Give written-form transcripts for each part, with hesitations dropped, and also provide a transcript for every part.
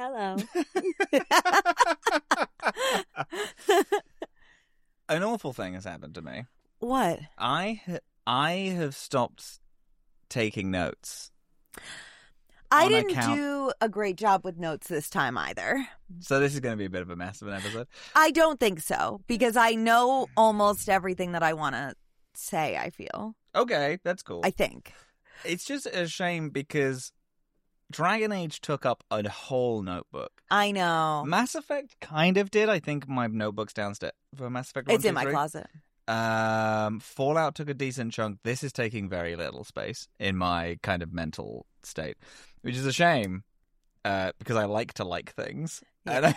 Hello. An awful thing has happened to me. What? I have stopped taking notes. I On didn't account- do a great job with notes this time either. So this is going to be a bit of a mess of an episode. I don't think so, because I know almost everything that I want to say, I feel. Okay, that's cool. I think. It's just a shame because Dragon Age took up a whole notebook. I know. Mass Effect kind of did. I think my notebook's downstairs for Mass Effect 1, It's in my closet. Fallout took a decent chunk. This is taking very little space in my kind of mental state, which is a shame because I like to like things. Yeah.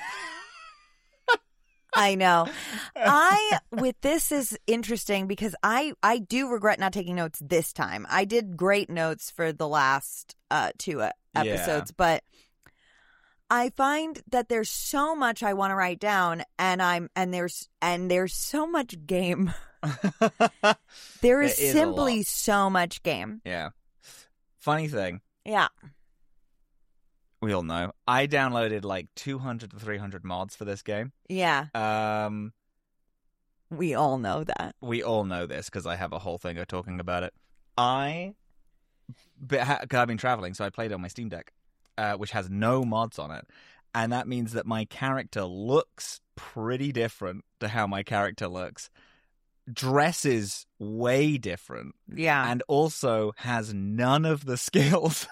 I know. With this is interesting because I do regret not taking notes this time. I did great notes for the last two episodes, but I find that there's so much I want to write down, and there's so much game. There is simply so much game. Yeah. Funny thing. Yeah. We all know. I downloaded like 200 to 300 mods for this game. Yeah. We all know that. We all know this because I have a whole thing of talking about it. I've been traveling, so I played it on my Steam Deck, which has no mods on it. And that means that my character looks pretty different to how my character looks. Dresses way different. Yeah. And also has none of the skills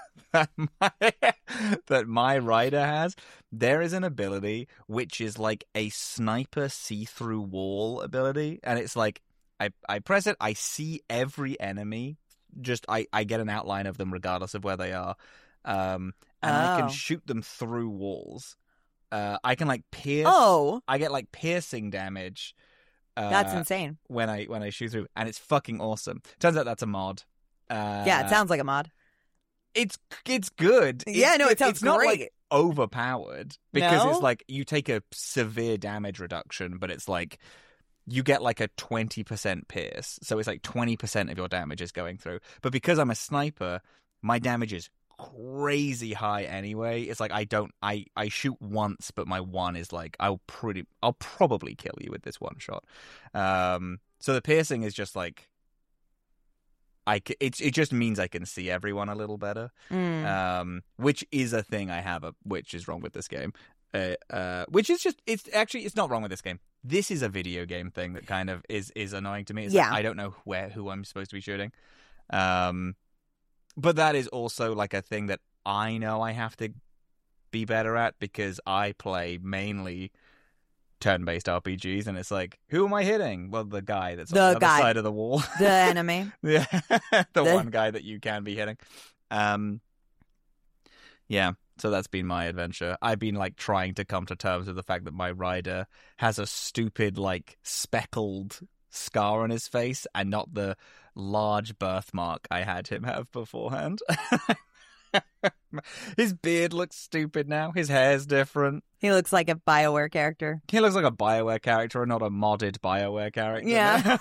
that my rider has. There is an ability which is like a sniper see-through wall ability, and it's like I press it, I see every enemy, just I get an outline of them regardless of where they are, and I can shoot them through walls. I can like pierce. I get like piercing damage. That's insane. When I shoot through, and it's fucking awesome. Turns out that's a mod. Yeah, it sounds like a mod. It's good. It sounds it's not great. like overpowered because No? it's like you take a severe damage reduction, but it's like you get like a 20% pierce, so it's like 20% of your damage is going through. But because I'm a sniper, my damage is crazy high anyway. It's like I shoot once, but my one is like I'll probably kill you with this one shot. So the piercing is just like it just means I can see everyone a little better, which is a thing I have which is wrong with this game. Which is just it's not wrong with this game. This is a video game thing that kind of is annoying to me. It's like, I don't know who I'm supposed to be shooting. But that is also like a thing that I know I have to be better at because I play mainly turn-based RPGs, and it's like, who am I hitting? Well, the guy that's on the other side of the wall. The enemy. Yeah, the one guy that you can be hitting. Yeah, so that's been my adventure. I've been like trying to come to terms with the fact that my rider has a stupid like speckled scar on his face and not the large birthmark I had him have beforehand. His beard looks stupid now. His hair's different. He looks like a BioWare character. He looks like a BioWare character and not a modded BioWare character. Yeah.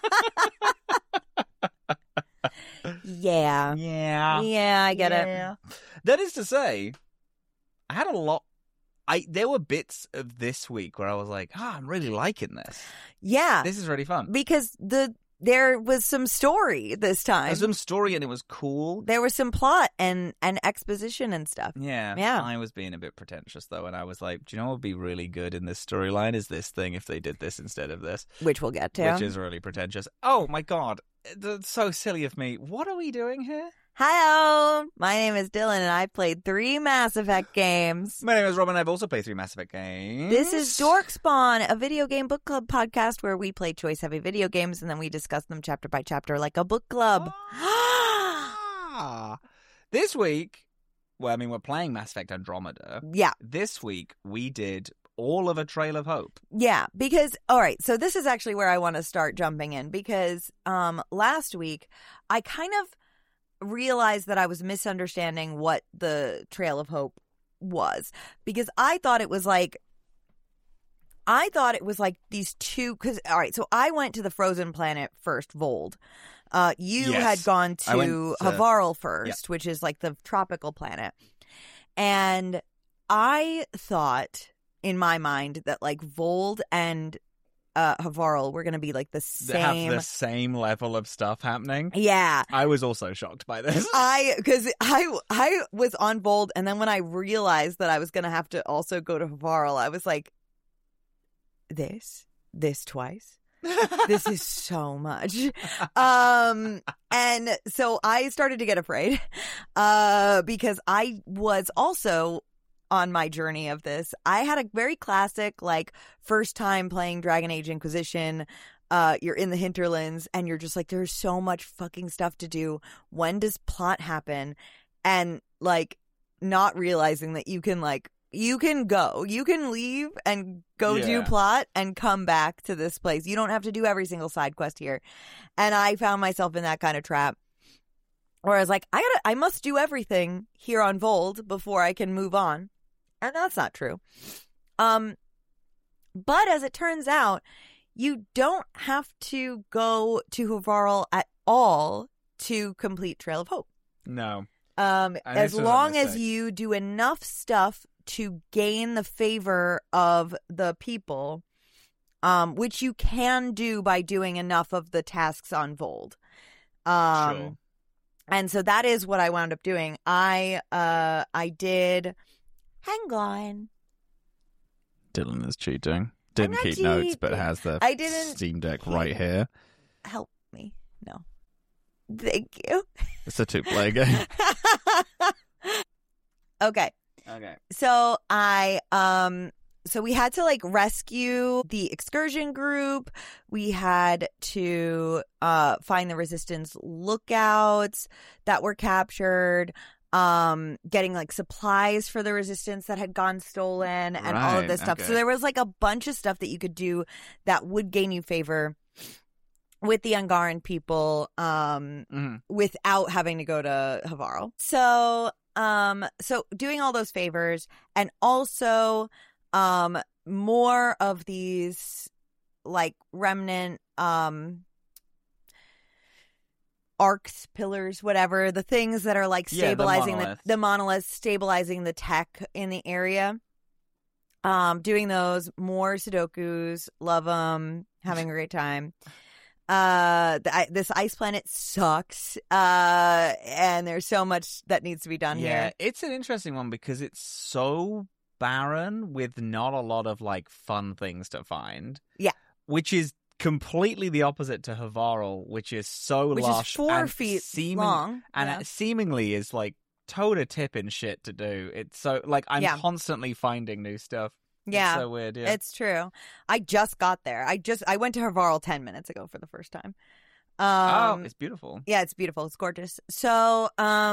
Yeah. Yeah, I get it. That is to say, I had a lot. There were bits of this week where I was like, I'm really liking this. Yeah. This is really fun. Because there was some story this time. There's some story and it was cool. There was some plot and exposition and stuff. Yeah. I was being a bit pretentious though, and I was like, do you know what would be really good in this storyline is this thing if they did this instead of this. Which we'll get to. Which is really pretentious. Oh my god. That's so silly of me. What are we doing here? Hi-oh! My name is Dylan, and I've played 3 Mass Effect games. My name is Robin, and I've also played 3 Mass Effect games. This is Dorkspawn, a video game book club podcast where we play choice-heavy video games, and then we discuss them chapter by chapter like a book club. This week, we're playing Mass Effect Andromeda. Yeah. This week, we did all of A Trail of Hope. Yeah, because, all right, so this is actually where I want to start jumping in, because last week, I kind of realized that I was misunderstanding what the Trail of Hope was, because I thought it was like these two, because, all right, so I went to the frozen planet first, Vold. You had gone to Havarl first, which is like the tropical planet. And I thought in my mind that like Vold and Havarl were going to be like the same. Have the same level of stuff happening. Yeah. I was also shocked by this. Because I was on Vold, and then when I realized that I was going to have to also go to Havarl, I was like, this twice. This is so much. And so I started to get afraid because I was also on my journey of this. I had a very classic, like, first time playing Dragon Age Inquisition. You're in the hinterlands and you're just like, there's so much fucking stuff to do. When does plot happen? And like not realizing that you can leave and go do plot and come back to this place. You don't have to do every single side quest here. And I found myself in that kind of trap where I was like, I must do everything here on Vold before I can move on. And that's not true. But as it turns out, you don't have to go to Havarl at all to complete Trail of Hope. No. As long as you do enough stuff to gain the favor of the people, which you can do by doing enough of the tasks on Vold. Sure. And so that is what I wound up doing. I did Hangline. Dylan is cheating. Didn't keep notes, but has the Steam Deck right here. Help me. No. Thank you. It's a 2-player game. Okay. So so we had to like rescue the excursion group. We had to find the resistance lookouts that were captured. Getting like supplies for the resistance that had gone stolen and all of this stuff. Okay. So there was like a bunch of stuff that you could do that would gain you favor with the Angaran people without having to go to Havarl. So doing all those favors and also more of these like remnant arcs, pillars, whatever, the things that are like stabilizing the monoliths, stabilizing the tech in the area. Doing those, more Sudokus, love them, having a great time. This ice planet sucks, and there's so much that needs to be done here. Yeah, it's an interesting one because it's so barren with not a lot of like fun things to find. Yeah, which is completely the opposite to Havarl, which is which lush, is 4 feet long, and it seemingly is like toe-to-tipping shit to do. It's so like I'm constantly finding new stuff. Yeah, it's so weird. Yeah, it's true. I just got there. I went to Havarl 10 minutes ago for the first time. It's beautiful. Yeah, it's beautiful. It's gorgeous. So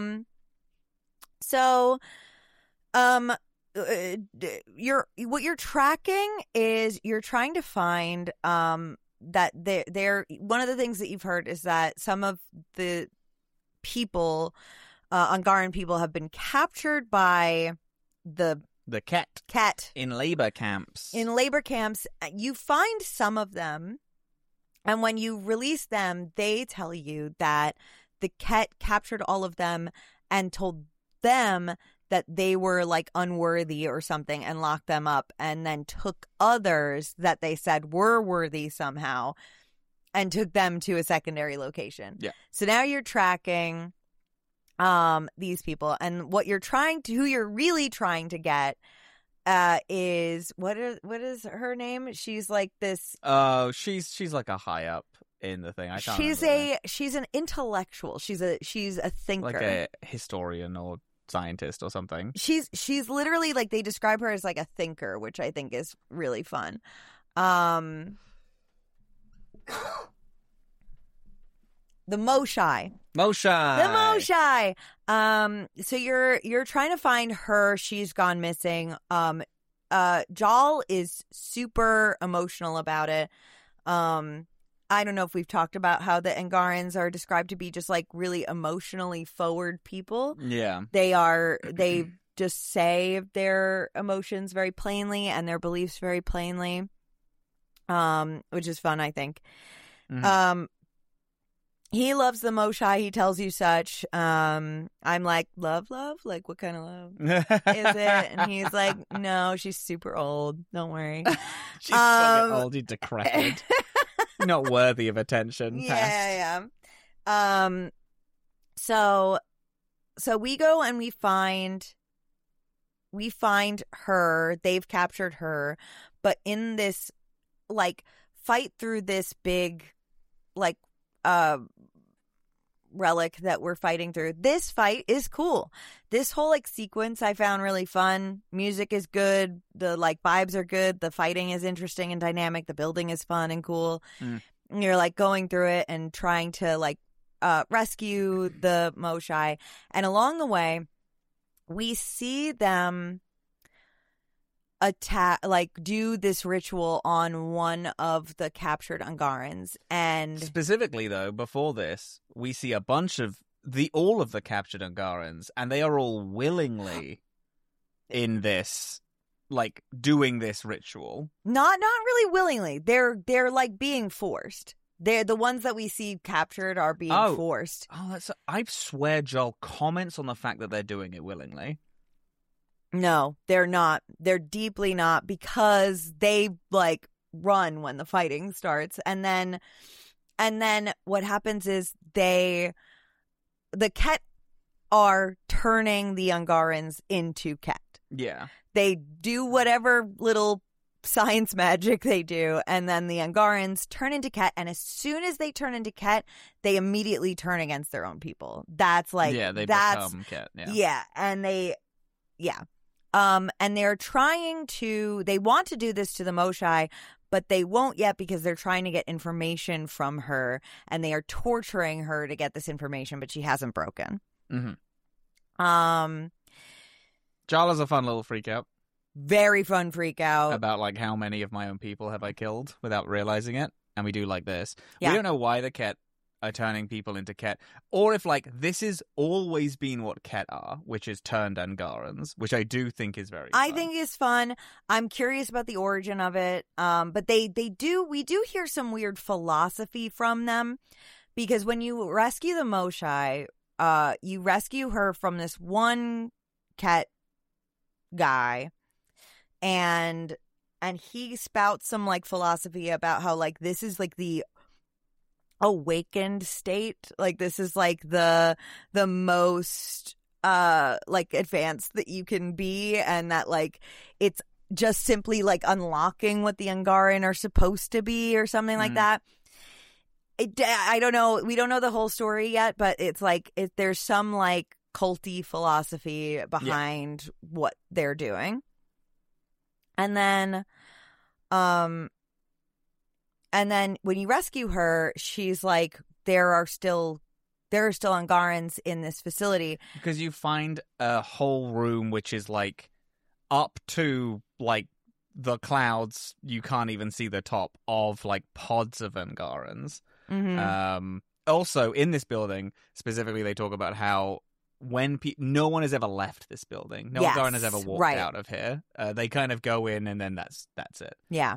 what you're tracking is you're trying to find that they're one of the things that you've heard is that some of the people, Angaran people, have been captured by the Ket in labor camps. You find some of them, and when you release them, they tell you that the Ket captured all of them and told them that they were like unworthy or something and locked them up, and then took others that they said were worthy somehow and took them to a secondary location. Yeah. So now you're tracking these people, and who you're really trying to get is what is her name? She's like this. Oh, she's like a high up in the thing. I can't. She's an intellectual. She's a thinker, like a historian or scientist or something. She's literally like, they describe her as like a thinker, which I think is really fun. The Moshae. The Moshae. So you're trying to find her. She's gone missing. Jal is super emotional about it. I don't know if we've talked about how the Angarans are described to be just like really emotionally forward people. Yeah. They just say their emotions very plainly and their beliefs very plainly. Which is fun, I think. Mm-hmm. he loves the Moshae. He tells you such. I'm like, love? Like, what kind of love is it? And he's like, no, she's super old. Don't worry. She's fucking old, you decrepit. Not worthy of attention. Yeah. So we go and we find her. They've captured her, but in this like fight through this big like relic that we're fighting through. This fight is cool. This whole like sequence I found really fun. Music is good. The like vibes are good. The fighting is interesting and dynamic. The building is fun and cool. You're like going through it and trying to like rescue the Moshae. And along the way, we see them do this ritual on one of the captured Angarans. And specifically though, before this, we see a bunch of all of the captured Angarans, and they are all willingly in this, like, doing this ritual. Not really willingly. They're like being forced. They're the ones that we see captured are being forced. I swear Joel comments on the fact that they're doing it willingly. No, they're not. They're deeply not, because they like run when the fighting starts. And then what happens is the Ket are turning the Angarans into Ket. Yeah. They do whatever little science magic they do, and then the Angarans turn into Ket, and as soon as they turn into Ket, they immediately turn against their own people. That's like become Ket. Yeah, and and they're they want to do this to the Moshae, but they won't yet because they're trying to get information from her, and they are torturing her to get this information, but she hasn't broken. Mm-hmm. Jala's a fun little freak out. Very fun freak out. About like how many of my own people have I killed without realizing it. And we do like this. Yeah. We don't know why the Ket are turning people into Ket, or if like this has always been what Ket are, which is turned Angarans, which I do think is very fun. I think is fun. I'm curious about the origin of it. But we do hear some weird philosophy from them, because when you rescue the Moshae, you rescue her from this one Ket guy, and he spouts some like philosophy about how like this is like the awakened state, like this is like the most like advanced that you can be, and that like it's just simply like unlocking what the Angaran are supposed to be or something like that. I don't know, we don't know the whole story yet, but it's like there's some like culty philosophy behind what they're doing. And then when you rescue her, she's like, there are still Angarans in this facility. Because you find a whole room which is like up to like the clouds, you can't even see the top of like pods of Angarans. Mm-hmm. Also, in this building, specifically, they talk about how no one has ever left this building. No Angaran has ever walked out of here. They kind of go in, and then that's it. Yeah.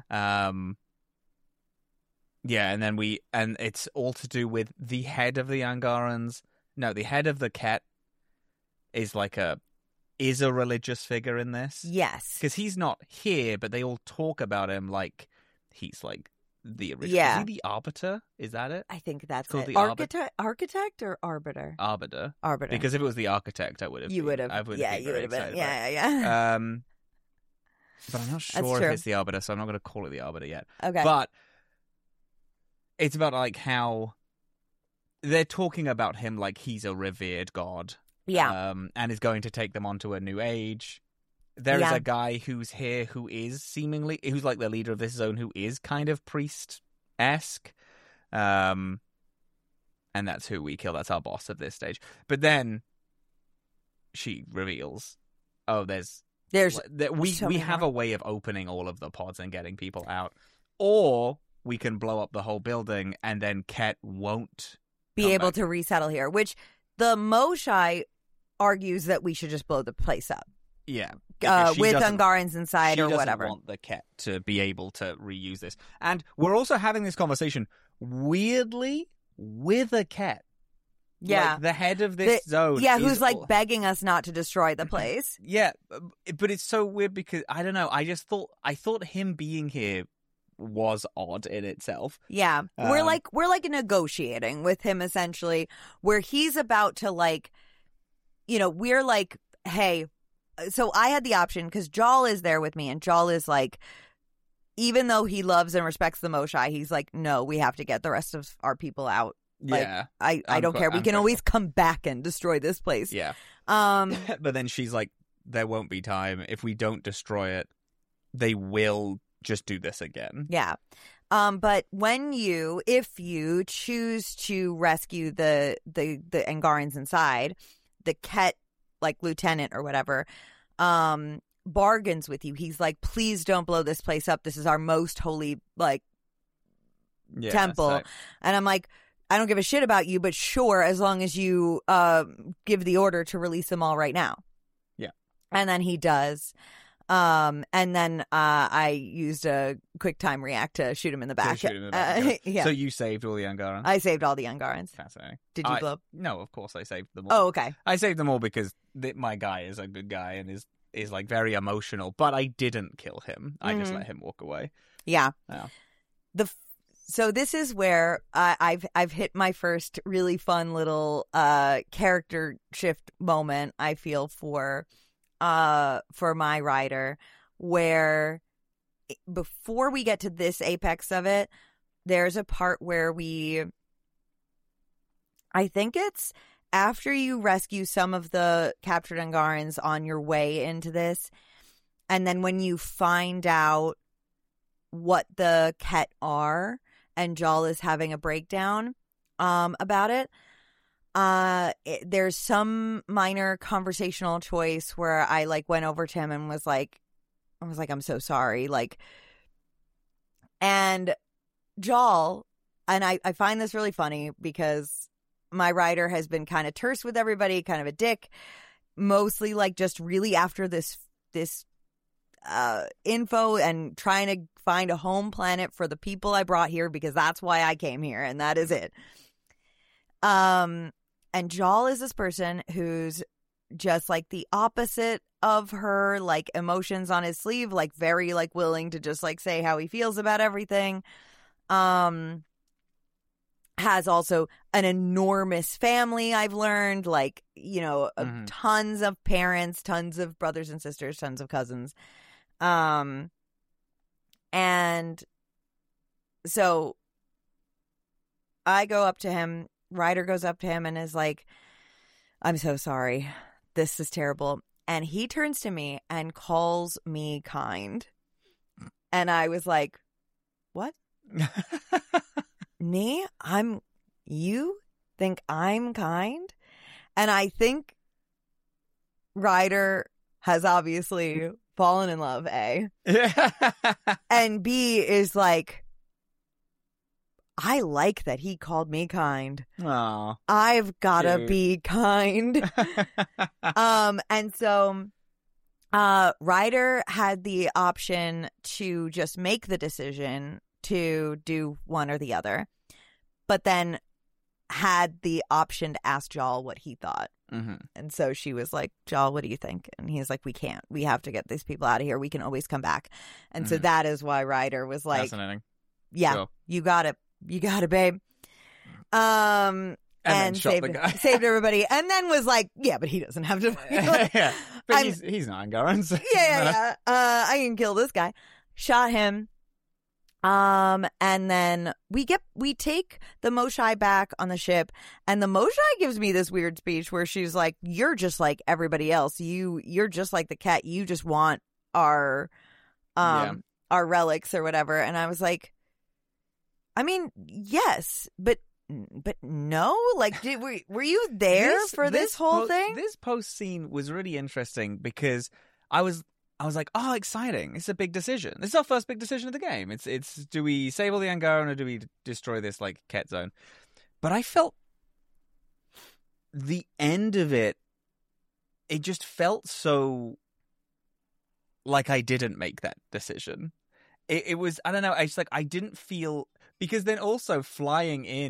Yeah, and it's all to do with the head of the Angarans. No, the head of the Ket is a religious figure in this. Yes. Because he's not here, but they all talk about him like he's like the original. Yeah. Is he the Arbiter? Is that it? I think that's called it. The Architect or Arbiter? Arbiter. Arbiter. Because if it was the Architect, I would have. You would have. Yeah, you would have been. Yeah. But I'm not sure if it's the Arbiter, so I'm not going to call it the Arbiter yet. Okay. But it's about like how they're talking about him like he's a revered god. Yeah. And is going to take them onto a new age. There is a guy who's here who's like the leader of this zone, who is kind of priest-esque. And that's who we kill. That's our boss at this stage. But then she reveals, we have a way of opening all of the pods and getting people out. Or we can blow up the whole building, and then Ket won't be able to resettle here, which the Moshae argues that we should just blow the place up. Yeah. With Angarans inside or whatever. She doesn't want the Ket to be able to reuse this. And we're also having this conversation weirdly with a Ket. Yeah. Like, the head of this zone. Yeah, who's like begging us not to destroy the place. Yeah, but it's so weird because, I don't know, I thought him being here was odd in itself. Yeah. We're like negotiating with him, essentially, where he's about to, like, you know, we're like, hey, so I had the option because Jaal is there with me, and Jaal is like, even though he loves and respects the Moshae, he's like, no, we have to get the rest of our people out. Like, Yeah. I don't care. We can always come back and destroy this place. Yeah. But then she's like, there won't be time. If we don't destroy it, they will just do this again. Yeah. But if you choose to rescue the Angarans inside, the Ket, like, lieutenant or whatever, bargains with you. He's like, please don't blow this place up. This is our most holy, like, temple. So... And I'm like, I don't give a shit about you, but sure, as long as you give the order to release them all right now. Yeah. And then he does. And then I used a quick time react to shoot him in the back. Yeah. So you saved all the Angarans? I saved all the Angarans. Fascinating. Did you blow? No, of course I saved them all. Oh, okay. I saved them all because my guy is a good guy and is like very emotional, but I didn't kill him. I just let him walk away. Yeah. Yeah. So this is where I've hit my first really fun little character shift moment, I feel, for my rider, where before we get to this apex of it, there's a part where I think it's after you rescue some of the captured Angarans on your way into this, and then when you find out what the Ket are, and Jaal is having a breakdown about it. There's some minor conversational choice where I like went over to him and was like, I'm so sorry. Like, and Jaal, and I find this really funny because my rider has been kind of terse with everybody, kind of a dick, mostly like just really after this info and trying to find a home planet for the people I brought here, because that's why I came here, and that is it. And Jaal is this person who's just like the opposite of her, like emotions on his sleeve, like very like willing to just like say how he feels about everything. Has also an enormous family, I've learned, like, you know, tons of parents, tons of brothers and sisters, tons of cousins. And so I go up to him, Ryder goes up to him and is like, I'm so sorry. This is terrible. And he turns to me and calls me kind. And I was like, what? Me? You think I'm kind? And I think Ryder has obviously fallen in love, A. And B is like, I like that he called me kind. Aww, I've gotta be kind. And so Ryder had the option to just make the decision to do one or the other, but then had the option to ask Jaal what he thought. And so she was like, Jaal, what do you think? And he's like, we can't. We have to get these people out of here. We can always come back. And so that is why Ryder was like, fascinating. Yeah, cool. You got it. You got it, babe. And saved everybody. And then was like, yeah, but he doesn't have to. Yeah, but he's not Angaran. So. Yeah. I can kill this guy. Shot him. And then we take the Moshae back on the ship, and the Moshae gives me this weird speech where she's like, you're just like everybody else. You're just like the Ket. You just want our relics or whatever. And I was like, I mean, yes, but no, like, were you there for this whole thing? This post scene was really interesting because I was like, oh, exciting. It's a big decision. This is our first big decision of the game. It's do we save all the Angaran or do we destroy this, like, Ket zone? But I felt the end of it just felt so like I didn't make that decision. It was, I don't know, I didn't feel, because then also flying in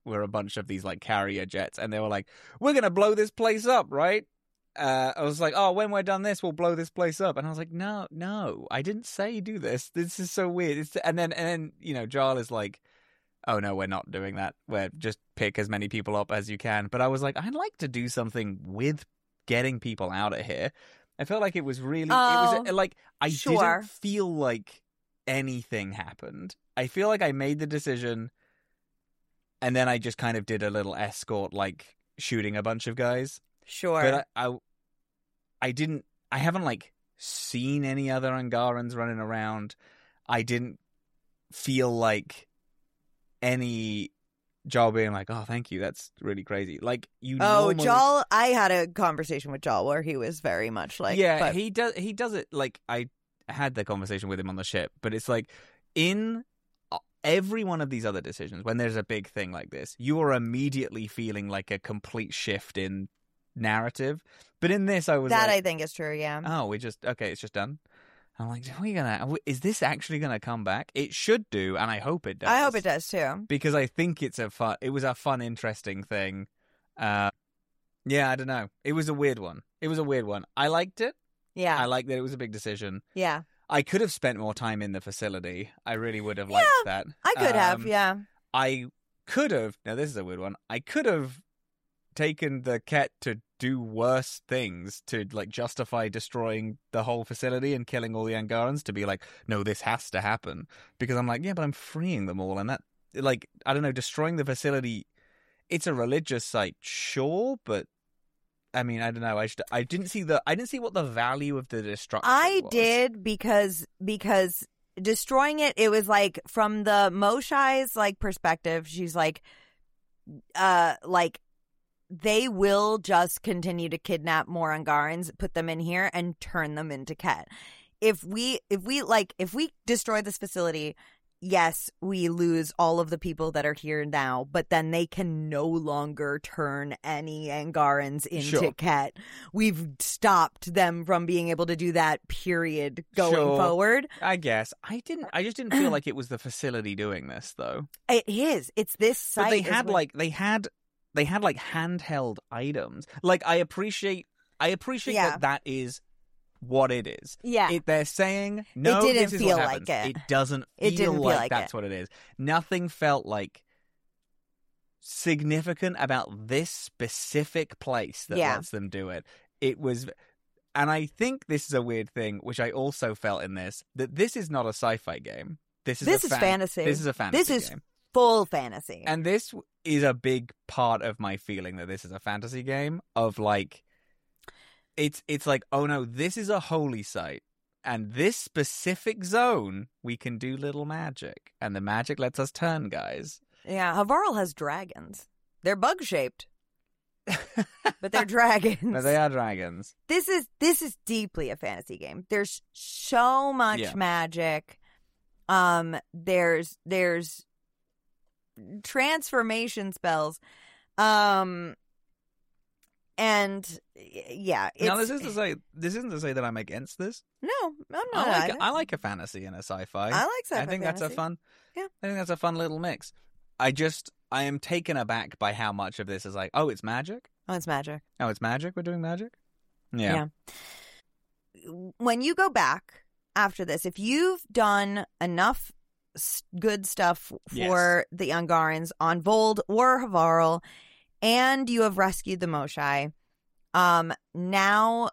were a bunch of these like carrier jets, and they were like, "We're gonna blow this place up, right?" I was like, "Oh, when we're done this, we'll blow this place up." And I was like, "No, I didn't say do this. This is so weird." And then Jarl is like, "Oh no, we're not doing that. We're just pick as many people up as you can." But I was like, I'd like to do something with getting people out of here. I felt like it was really, it was like, I didn't feel like anything happened. I feel like I made the decision and then I just kind of did a little escort, like shooting a bunch of guys. Sure. But I haven't like seen any other Angarans running around. I didn't feel like any Jarl being like, "Oh, thank you, that's really crazy." Like Jarl, I had a conversation with Jarl where he was very much like, he does it like I had the conversation with him on the ship, but it's like in every one of these other decisions, when there's a big thing like this, you are immediately feeling like a complete shift in narrative. But in this, I was that I think is true. Yeah. Oh, it's just done. I'm like, is this actually gonna come back? It should do, and I hope it does. I hope it does too, because I think it was a fun, interesting thing. Yeah, I don't know. It was a weird one. I liked it. Yeah, I liked that it was a big decision. Yeah, I could have spent more time in the facility. I really would have liked that. I could have. Yeah, I could have. Now this is a weird one. I could have taken the Ket to do worse things to like justify destroying the whole facility and killing all the Angarans, to be like, no, this has to happen, because I'm like, yeah, but I'm freeing them all, and that, like, I don't know, destroying the facility, it's a religious site, sure, but I mean, I don't know, I didn't see what the value of the destruction was. did, because destroying it was like, from the Moshai's like perspective, she's like they will just continue to kidnap more Angarans, put them in here, and turn them into Ket. If we destroy this facility, yes, we lose all of the people that are here now, but then they can no longer turn any Angarans into Ket. We've stopped them from being able to do that, period, going forward. I guess. I just didn't feel like it was the facility doing this, though. It is. It's this site. But they had like handheld items. Like, I appreciate that is what it is. Yeah. They're saying, no, it didn't this is feel what happens. like it. It doesn't feel like that's what it is. Nothing felt like significant about this specific place that lets them do it. It was, and I think this is a weird thing, which I also felt in this, that this is not a sci-fi game. This is fantasy. This is a fantasy game. Full fantasy. And this is a big part of my feeling that this is a fantasy game, of like, it's like, oh no, this is a holy site, and this specific zone we can do little magic, and the magic lets us turn guys. Yeah, Havarl has dragons. They're bug-shaped. But they're dragons. But they are dragons. This is deeply a fantasy game. There's so much magic. There's transformation spells, and yeah, now this isn't to say that I'm against this. No, I'm not. I like a fantasy and a sci-fi. I like sci-fi. I think fantasy. that's a fun. Yeah, I think that's a fun little mix. I am taken aback by how much of this is like, oh, it's magic. Oh, it's magic. Oh, it's magic. We're doing magic. Yeah. When you go back after this, if you've done enough good stuff for the Angarans on Vold or Havarl, and you have rescued the Moshai, now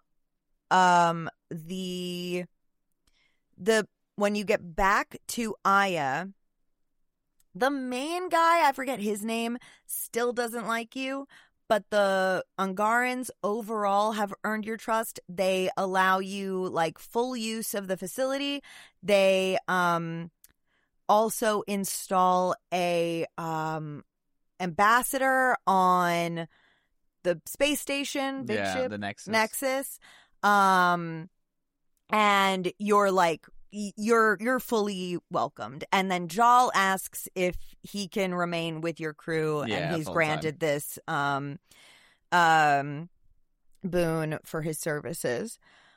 the when you get back to Aya, the main guy, I forget his name, still doesn't like you, but the Angarans overall have earned your trust. They allow you like full use of the facility. They also install a ambassador on the space station, big ship, the Nexus. And you're like, you're fully welcomed. And then Jarl asks if he can remain with your crew, and he's granted this boon for his services.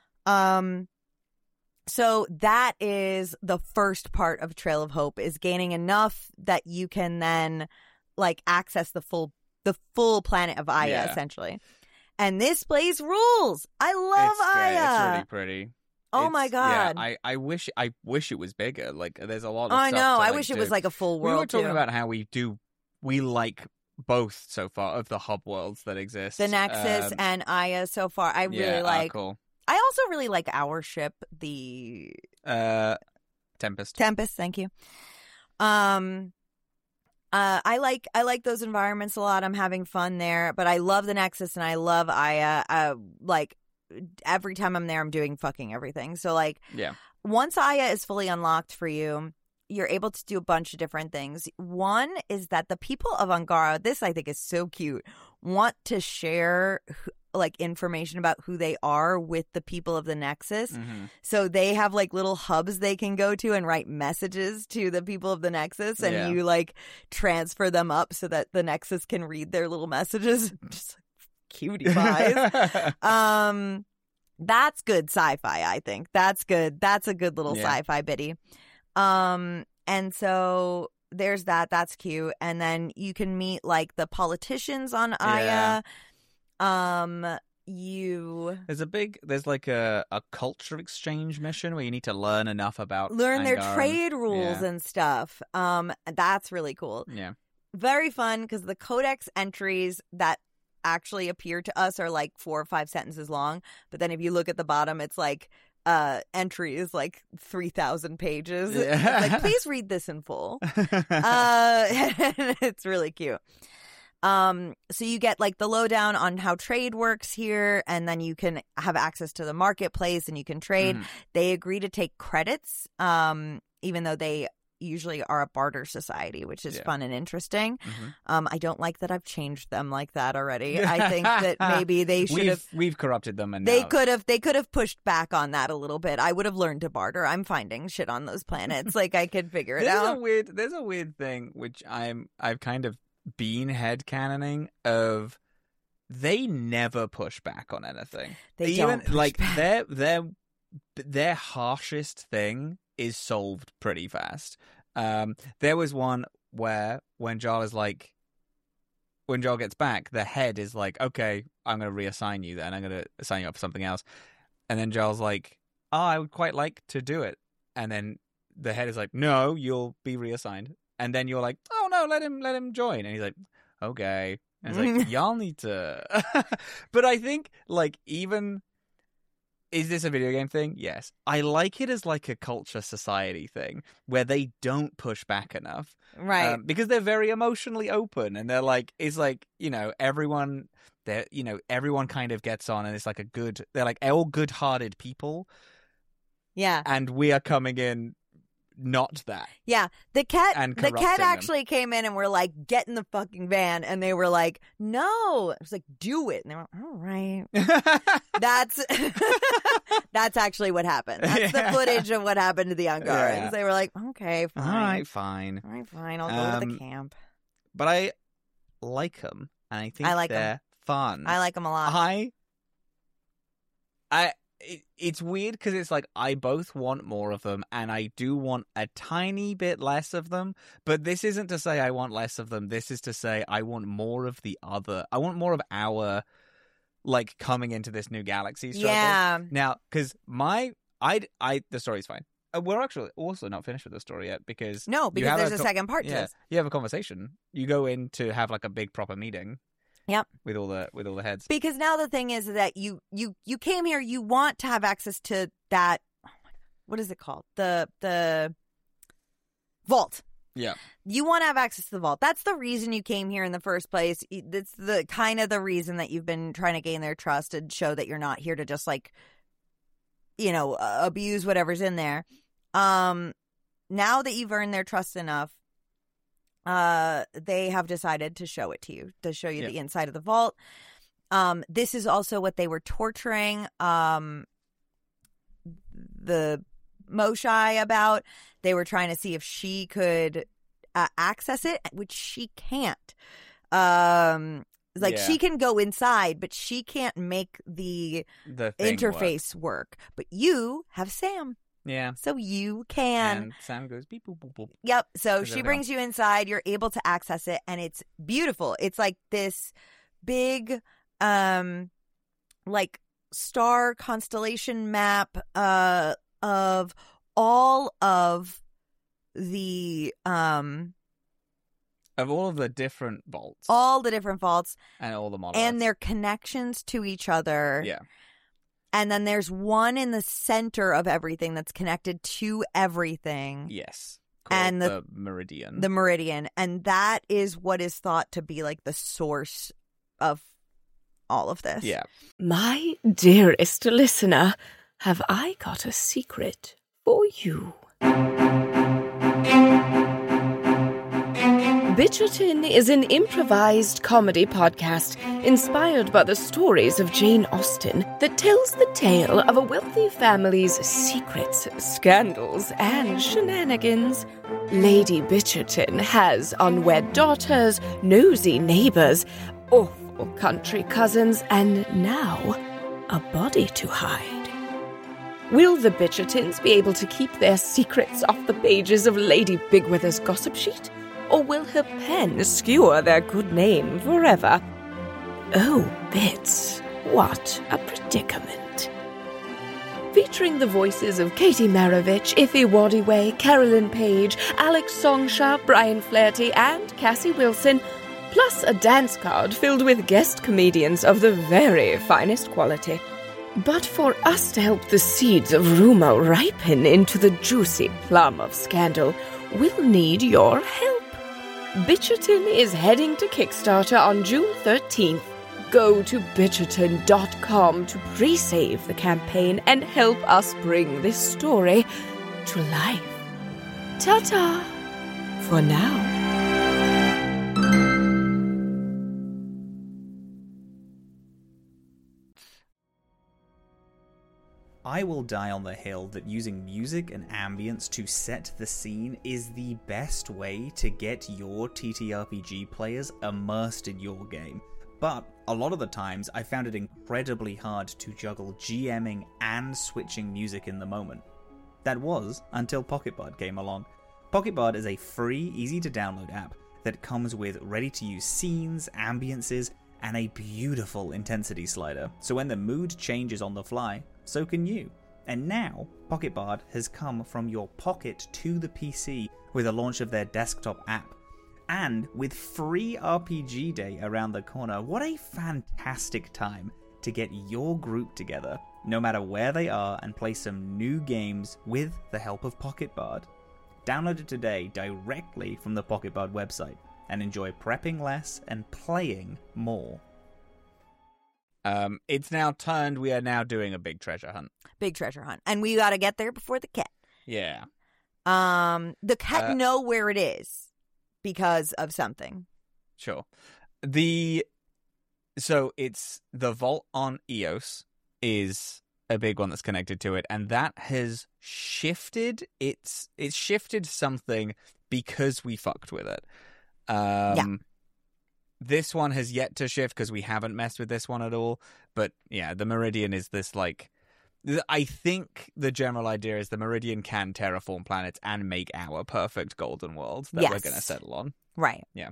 So that is the first part of Trail of Hope, is gaining enough that you can then like access the full planet of Aya, essentially. And this place rules. I love Aya. It's really pretty. Oh my god! Yeah, I wish it was bigger. Like, there's a lot of. I stuff know. to, I like, wish it do. was like a full world. We were talking too. about how we like both so far of the hub worlds that exist. The Nexus and Aya so far. I really like. Cool. I also really like our ship, the Tempest. Tempest. Thank you. I like those environments a lot. I'm having fun there, but I love the Nexus and I love Aya. Like, every time I'm there, I'm doing fucking everything. So, like, once Aya is fully unlocked for you, you're able to do a bunch of different things. One is that the people of Angara, this I think is so cute, want to share like information about who they are with the people of the Nexus. Mm-hmm. So they have like little hubs they can go to and write messages to the people of the Nexus, and you like transfer them up so that the Nexus can read their little messages. Just like cutie pies. That's good sci-fi, I think. That's good. That's a good little sci-fi bitty. And so there's that. That's cute. And then you can meet like the politicians on Aya. There's like a culture exchange mission where you need to learn enough about their Angaran. trade rules and stuff. That's really cool. Yeah. Very fun because the codex entries that actually appear to us are like 4 or 5 sentences long, but then if you look at the bottom, it's like entry is like 3,000 pages. It's like, please read this in full. It's really cute. So you get like the lowdown on how trade works here, and then you can have access to the marketplace and you can trade. They agree to take credits, even though they usually are a barter society, which is fun and interesting. I don't like that I've changed them like that already. I think that maybe they should have. We've corrupted them, and they could have pushed back on that a little bit. I would have learned to barter. I'm finding shit on those planets. Like, I could figure it out. There's a weird thing which I've kind of been headcanoning of. They never push back on anything. They don't push like back. their harshest thing is solved pretty fast. There was one where when Jarl gets back, the head is like, okay, I'm going to reassign you then. I'm going to assign you up for something else. And then Jarl's like, oh, I would quite like to do it. And then the head is like, no, you'll be reassigned. And then you're like, oh no, let him join. And he's like, okay. And it's like, y'all need to. But I think, like, even. Is this a video game thing? Yes. I like it as like a culture society thing where they don't push back enough. Right. Because they're very emotionally open and they're like, it's like, everyone kind of gets on and it's like they're like all good-hearted people. Yeah. And we are coming in not that. Yeah. The cat actually them. came in and were like, get in the fucking van. And they were like, no. I was like, do it. And they were like, all right. That's actually what happened. That's the footage of what happened to the Angarans. Yeah. They were like, okay, fine. All right, fine. I'll go to the camp. But I like them. And I think they're fun. I like them a lot. It's weird because it's like I both want more of them and I do want a tiny bit less of them, but this isn't to say I want less of them. This is to say I want more of the other. I want more of our, like, coming into this new galaxy struggle. Yeah. Now, because the story's fine. We're actually also not finished with the story yet because there's a second part to this. You have a conversation. You go in to have like a big proper meeting. Yep. With all the heads. Because now the thing is that you came here, you want to have access to that, what is it called? The vault. Yeah. You want to have access to the vault. That's the reason you came here in the first place. It's the kind of the reason that you've been trying to gain their trust and show that you're not here to just like, abuse whatever's in there. Now that you've earned their trust enough, they have decided to show it to you, to show you the inside of the vault. This is also what they were torturing the Moshai about. They were trying to see if she could access it, which she can't. She can go inside, but she can't make the interface work. But you have Sam. Yeah. So you can. And sound goes beep, boop, boop, boop. Yep. So she brings you inside. You're able to access it, and it's beautiful. It's like this big, like star constellation map of all of the of all of the different vaults. All the different vaults. And all the monoliths. And their connections to each other. Yeah. And then there's one in the center of everything that's connected to everything. Yes. And the Meridian. The Meridian. And that is what is thought to be like the source of all of this. Yeah. My dearest listener, have I got a secret for you? Bitcherton is an improvised comedy podcast inspired by the stories of Jane Austen that tells the tale of a wealthy family's secrets, scandals, and shenanigans. Lady Bitcherton has unwed daughters, nosy neighbors, awful country cousins, and now a body to hide. Will the Bitchertons be able to keep their secrets off the pages of Lady Bigwither's gossip sheet? Or will her pen skewer their good name forever? Oh, Bits, what a predicament. Featuring the voices of Katie Maravich, Iffy Waddiway, Carolyn Page, Alex Songsha, Brian Flaherty, and Cassie Wilson, plus a dance card filled with guest comedians of the very finest quality. But for us to help the seeds of rumor ripen into the juicy plum of scandal, we'll need your help. Bitcherton is heading to Kickstarter on June 13th. Go to bitcherton.com to pre-save the campaign and help us bring this story to life. Ta-ta for now. I will die on the hill that using music and ambience to set the scene is the best way to get your TTRPG players immersed in your game. But a lot of the times I found it incredibly hard to juggle GMing and switching music in the moment. That was until PocketBard came along. PocketBard is a free, easy to download app that comes with ready to use scenes, ambiences, and a beautiful intensity slider. So when the mood changes on the fly, so can you. And now, PocketBard has come from your pocket to the PC with the launch of their desktop app. And with free RPG Day around the corner, what a fantastic time to get your group together, no matter where they are, and play some new games with the help of PocketBard. Download it today directly from the PocketBard website and enjoy prepping less and playing more. It's now turned. We are now doing a big treasure hunt. Big treasure hunt. And we got to get there before the cat. Yeah. The cat know where it is because of something. Sure. So it's the vault on Eos is a big one that's connected to it, and that has shifted. It's shifted something because we fucked with it. Yeah. This one has yet to shift because we haven't messed with this one at all. But yeah, the Meridian is this like... I think the general idea is the Meridian can terraform planets and make our perfect golden world that we're going to settle on. Right. Yeah.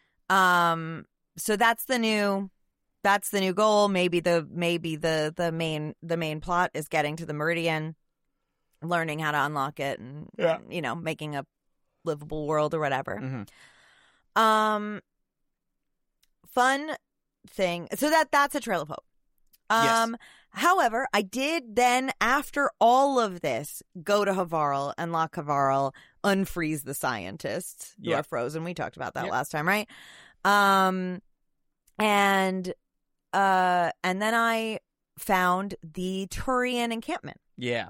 So that's the new goal. Maybe the main plot is getting to the Meridian, learning how to unlock it, and making a livable world or whatever. Mm-hmm. Fun thing. So that's a Trail of Hope. Yes. However, I did then, after all of this, go to Havarl, unlock Havarl, unfreeze the scientists who are frozen. We talked about that last time, right? And then I found the Turian encampment. Yeah.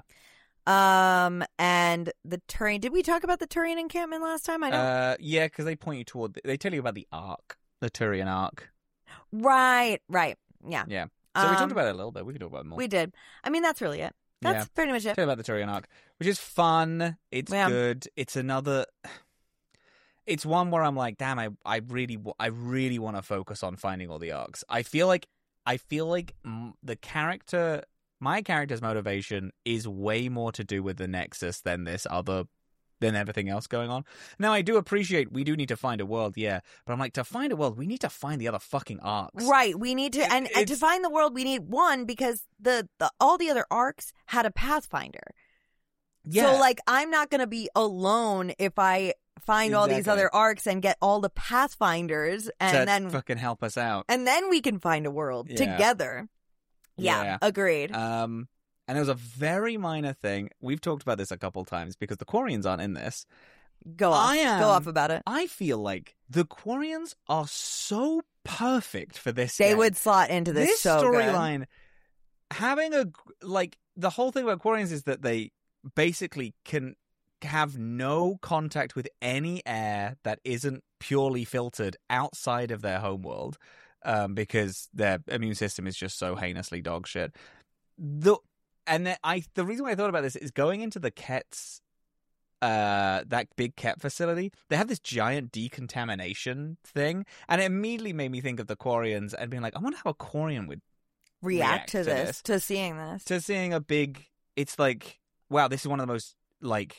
And the Turian. Did we talk about the Turian encampment last time? I don't. Yeah, because they point you toward. They tell you about the Ark, the Turian Ark. Right. Yeah. Yeah. So we talked about it a little bit. We could talk about it more. We did. I mean, that's really it. That's pretty much it. Tell you about the Turian Ark, which is fun. It's good. It's another. It's one where I'm like, damn, I really want to focus on finding all the arcs. I feel like the character my character's motivation is way more to do with the Nexus than everything else going on. Now, I do appreciate we do need to find a world, yeah. But I'm like, to find a world, we need to find the other fucking arcs. Right, we need to... And to find the world, we need one, because all the other arcs had a Pathfinder. Yeah. So, like, I'm not going to be alone if I find all these other arcs and get all the Pathfinders and then fucking help us out. And then we can find a world together. Yeah, agreed. And there was a very minor thing. We've talked about this a couple times because the Quarians aren't in this. Go off about it. I feel like the Quarians are so perfect for this They game. would slot into this so storyline. Having the whole thing about Quarians is that they basically can have no contact with any air that isn't purely filtered outside of their homeworld, because their immune system is just so heinously dog shit. The reason why I thought about this is going into the Ket's, that big Ket facility, they have this giant decontamination thing, and it immediately made me think of the Quarians and being like, I wonder how a Quarian would react to this, to seeing this. To seeing a big, it's like, wow, this is one of the most, like,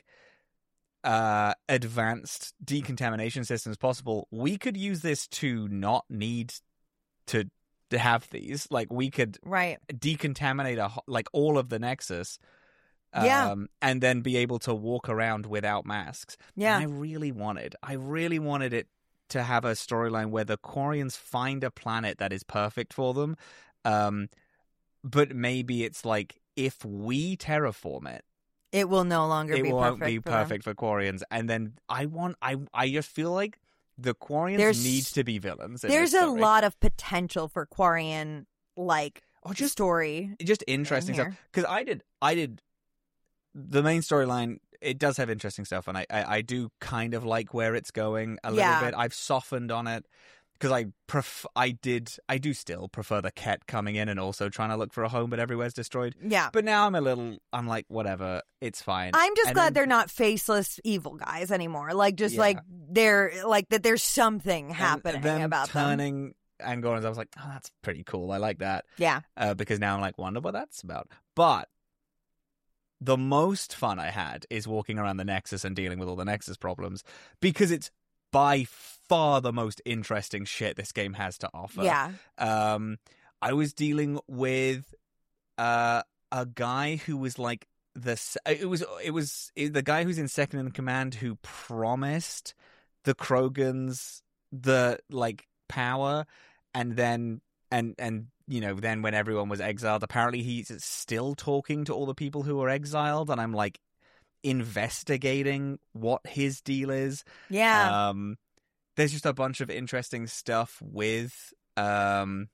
advanced decontamination systems possible. We could use this to not need to have these. Like, we could decontaminate all of the Nexus, and then be able to walk around without masks. Yeah. And I really wanted it to have a storyline where the Quarians find a planet that is perfect for them, but maybe it's like, if we terraform it, it will no longer be perfect. It won't be perfect for Quarians. And then I just feel like the Quarians need to be villains. There's a lot of potential for Quarian, story. Just interesting stuff. Because I did the main storyline. It does have interesting stuff, and I do kind of like where it's going a little bit. I've softened on it because I do still prefer the Ket coming in and also trying to look for a home, but everywhere's destroyed. Yeah. But now I'm like, whatever, it's fine. I'm just glad they're not faceless evil guys anymore. They're like that. There's something happening about them. Turning and going, I was like, oh, that's pretty cool. I like that. Yeah. Because now I'm like, wonder what that's about. But the most fun I had is walking around the Nexus and dealing with all the Nexus problems, because it's by far the most interesting shit this game has to offer. Yeah. I was dealing with a guy who was like it was the guy who's in second in command who promised the Krogans the power, and then then when everyone was exiled, apparently he's still talking to all the people who were exiled, and I'm like investigating what his deal is. Yeah. There's just a bunch of interesting stuff with Kesh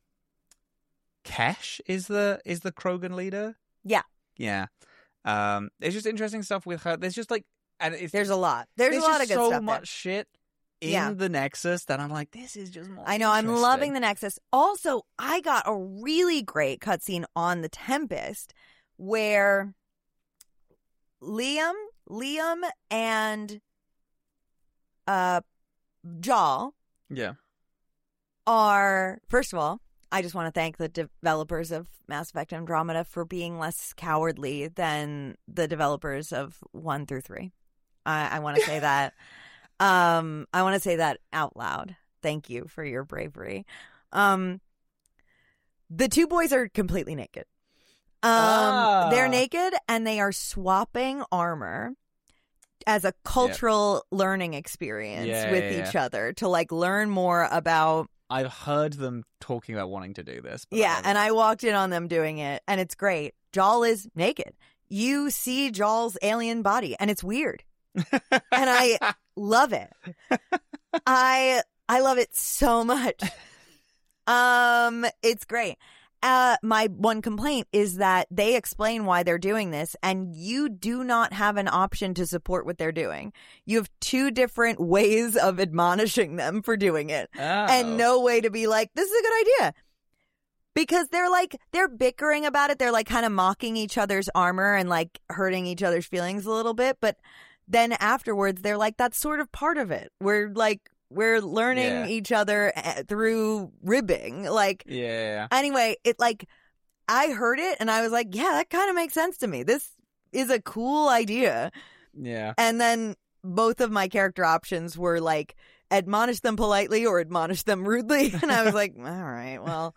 is the Krogan leader. Yeah. Yeah. There's just interesting stuff with her. There's just there's a lot. There's a lot of good stuff. So much shit in the Nexus that I'm like, this is just more I know, I'm loving the Nexus. Also, I got a really great cutscene on the Tempest where Liam and Jaal are, first of all, I just want to thank the developers of Mass Effect Andromeda for being less cowardly than the developers of 1 through 3. I want to say that. I want to say that out loud. Thank you for your bravery. The two boys are completely naked. They're naked and they are swapping armor as a cultural learning experience with each other to learn more about. I've heard them talking about wanting to do this. And I walked in on them doing it, and it's great. Jaal is naked. You see Jaal's alien body, and it's weird. And I love it. I love it so much. It's great. My one complaint is that they explain why they're doing this, and you do not have an option to support what they're doing. You have two different ways of admonishing them for doing it, and no way to be like, this is a good idea. Because they're bickering about it. They're kind of mocking each other's armor and hurting each other's feelings a little bit. But then afterwards, they're like, that's sort of part of it. We're learning each other through ribbing. Anyway, I heard it and I was like, yeah, that kind of makes sense to me. This is a cool idea. Yeah. And then both of my character options were like, admonish them politely or admonish them rudely. And I was like, all right, well,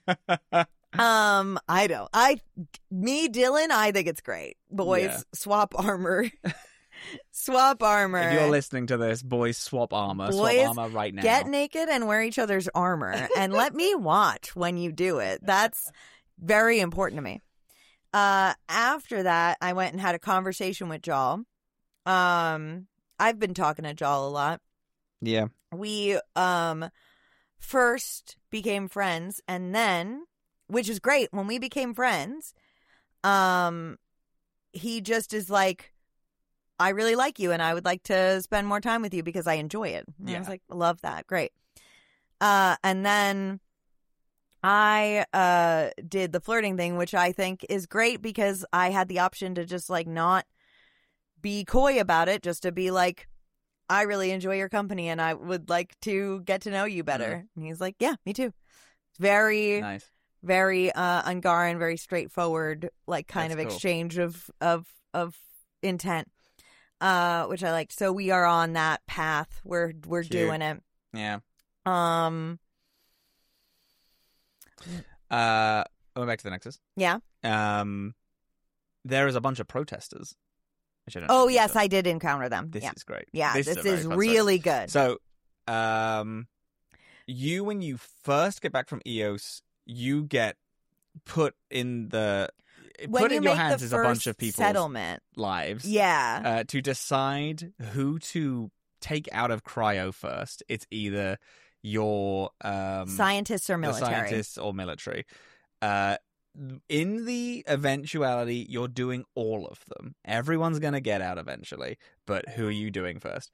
Dylan, I think it's great. Boys, swap armor. Swap armor. If you're listening to this, boys, swap armor. Boys, swap armor right now. Get naked and wear each other's armor. And let me watch when you do it. That's very important to me. After that, I went and had a conversation with Jal. I've been talking to Jal a lot. Yeah. We first became friends, and then, which is great, when we became friends, he just is like, I really like you and I would like to spend more time with you because I enjoy it. And I was like, love that. Great. And then I did the flirting thing, which I think is great because I had the option to just like not be coy about it, just to be like, I really enjoy your company and I would like to get to know you better. And he's like, yeah, me too. Very nice. Very Ungaran, very straightforward, like kind That's of cool. exchange of intent. Which I liked. So we are on that path. We're doing it. Yeah. Going back to the Nexus. Yeah. There is a bunch of protesters. Which I don't Oh know yes, about. I did encounter them. This yeah. is great. Yeah, this a very is fun really story. good. So, you when you first get back from EOS, you get put in the when put you in your make hands the is a bunch first of people's settlement. lives. Yeah. To decide who to take out of cryo first. It's either your Scientists or military. The scientists or military. In the eventuality, you're doing all of them. Everyone's going to get out eventually, but who are you doing first?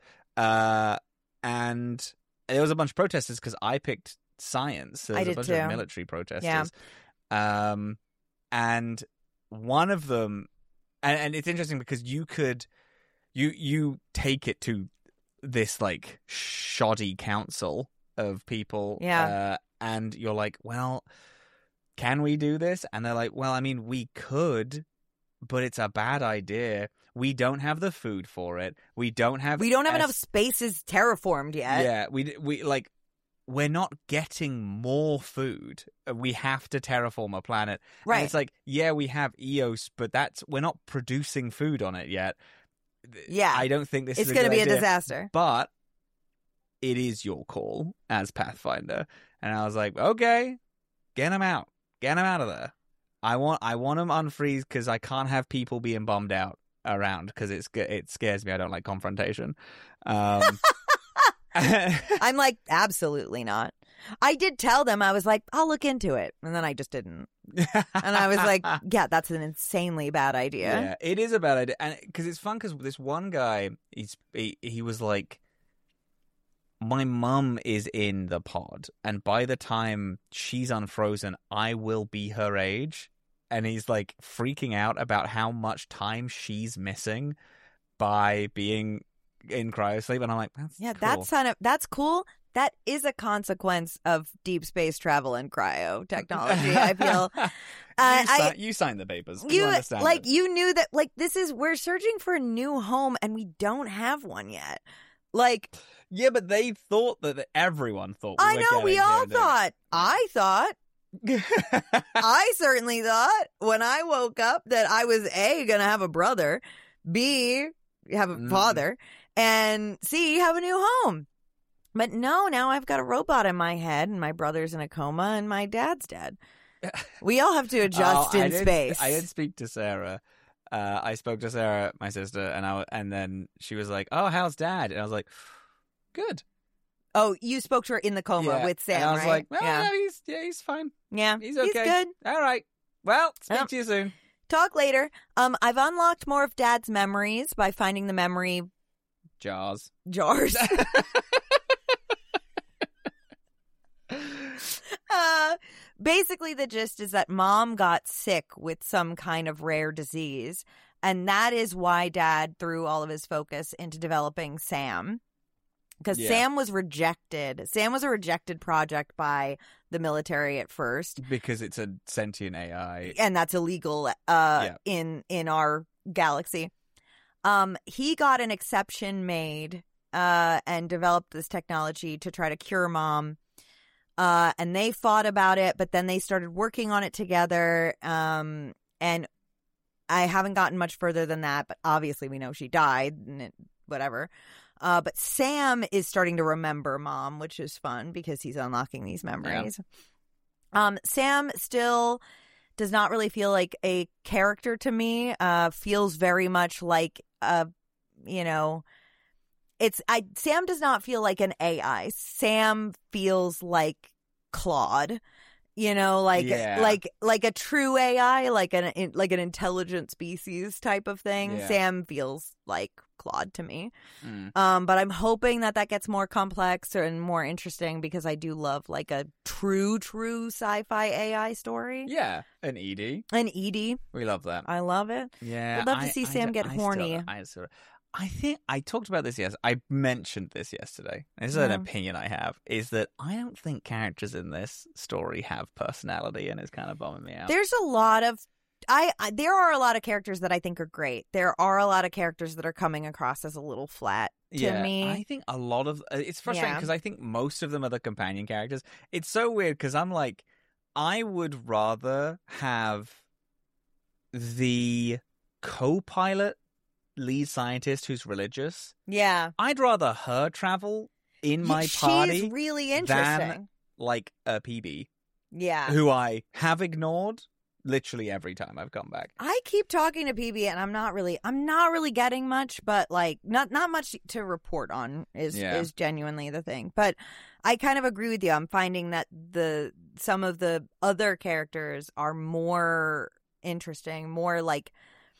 And there was a bunch of protesters because I picked science. So I there's did a bunch too. of military protesters. Yeah. And one of them, and it's interesting because you could, you take it to this like shoddy council of people. Yeah. And you're like, well, can we do this? And they're like, well, I mean, we could, but it's a bad idea. We don't have the food for it. We don't have enough spaces terraformed yet. Yeah, we're not getting more food. We have to terraform a planet. Right. And it's like, yeah, we have EOS, but we're not producing food on it yet. Yeah. I don't think this it's is going to be idea. a disaster. But it is your call as Pathfinder. And I was like, okay, get them out. Get them out of there. I want them unfreeze because I can't have people being bummed out around because it scares me. I don't like confrontation. I'm like, absolutely not. I did tell them, I was like, I'll look into it. And then I just didn't. And I was like, yeah, that's an insanely bad idea. Yeah, it is a bad idea. And because it's fun because this one guy, he was like, my mum is in the pod, and by the time she's unfrozen, I will be her age. And he's like freaking out about how much time she's missing by being in cryosleep. And I'm like, that's cool. That is a consequence of deep space travel and cryo technology. I feel you signed the papers. You understand like it. You knew that like we're searching for a new home and we don't have one yet. Like, yeah, but they thought that everyone thought. I know we all thought. I thought. I certainly thought when I woke up that I was A, gonna have a brother, B, have a father, and C, have a new home. But no, now I've got a robot in my head, and my brother's in a coma, and my dad's dead. We all have to adjust in space. I did speak to Sarah. I spoke to Sarah, my sister, and then she was like, "Oh, how's Dad?" And I was like, "Good." Oh, you spoke to her in the coma with Sam, and I was right? like, "Well, yeah, he's fine. Yeah, he's okay. He's good. All right. Well, speak to you soon. Talk later." I've unlocked more of Dad's memories by finding the memory jars. Basically, the gist is that Mom got sick with some kind of rare disease, and that is why Dad threw all of his focus into developing Sam. because Sam was rejected. Sam was a rejected project by the military at first because it's a sentient AI, and that's illegal in our galaxy. He got an exception made and developed this technology to try to cure Mom. And they fought about it, but then they started working on it together. And I haven't gotten much further than that, but obviously we know she died and whatever. But Sam is starting to remember Mom, which is fun because he's unlocking these memories. Yeah. Sam still does not really feel like a character to me. Feels very much like Sam does not feel like an AI. Sam feels like Claude. Like a true AI, like an intelligent species type of thing. Yeah. Sam feels like Claude to me. But I'm hoping that gets more complex and more interesting because I do love like a true sci-fi AI story. Yeah, an Edie. We love that. I love it. Yeah, I'd love to see Sam get horny. I think I talked about this I mentioned this yesterday. This is an opinion I have, is that I don't think characters in this story have personality, and it's kind of bumming me out. There's a lot of there are a lot of characters that I think are great. There are a lot of characters that are coming across as a little flat to me. I think a lot of it's frustrating because I think most of them are the companion characters. It's so weird because I'm like, I would rather have the co-pilot lead scientist who's religious. Yeah. I'd rather her travel in my party. She's really interesting. Than like a PB. Yeah. Who I have ignored literally every time I've come back. I keep talking to PB and I'm not really getting much, but like not much to report on is genuinely the thing. But I kind of agree with you. I'm finding that some of the other characters are more interesting, more like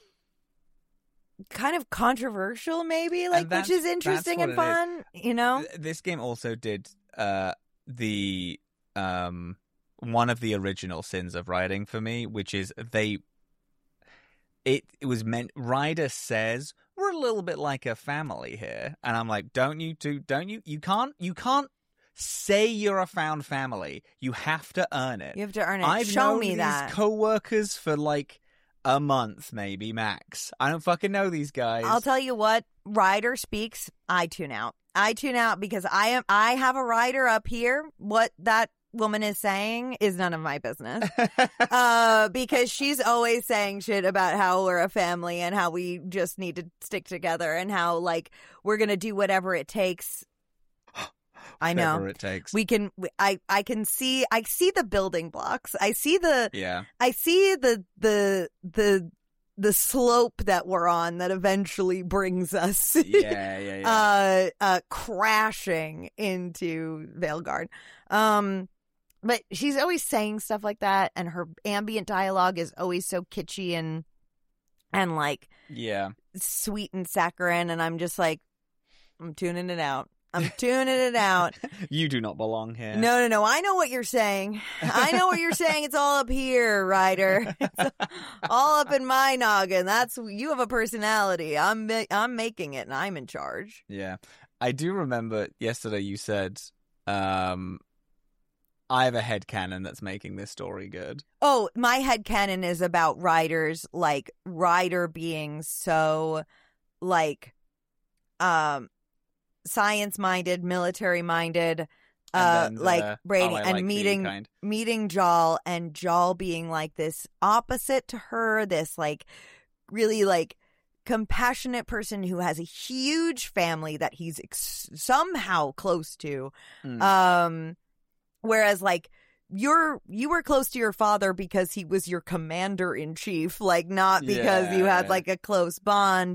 kind of controversial, maybe, like, which is interesting and fun. This game also did the one of the original sins of writing for me, which is it was meant. Ryder says we're a little bit like a family here, and I'm like, you can't say you're a found family. You have to earn it. You have to earn it. I've Show known me that. These co-workers for like a month, maybe max. I don't fucking know these guys. I'll tell you what. Ryder speaks. I tune out. Because I have a rider up here. What that woman is saying is none of my business. Because she's always saying shit about how we're a family and how we just need to stick together and how like we're gonna do whatever it takes. I know. Whatever it takes. We can. I see the building blocks. I see the slope that we're on that eventually brings us crashing into Veilguard. But she's always saying stuff like that, and her ambient dialogue is always so kitschy and like sweet and saccharine, and I'm just like, I'm tuning it out. You do not belong here. No. I know what you're saying. It's all up here, Ryder. It's all up in my noggin. You have a personality. I'm making it, and I'm in charge. Yeah. I do remember yesterday you said, I have a headcanon that's making this story good. Oh, my headcanon is about Ryder's, like, Ryder being so, like, science-minded, military-minded, like Brady, and meeting Jaal, and Jaal being like this opposite to her, this like really like compassionate person who has a huge family that he's somehow close to, whereas like you were close to your father because he was your commander-in-chief, like not because you had like a close bond,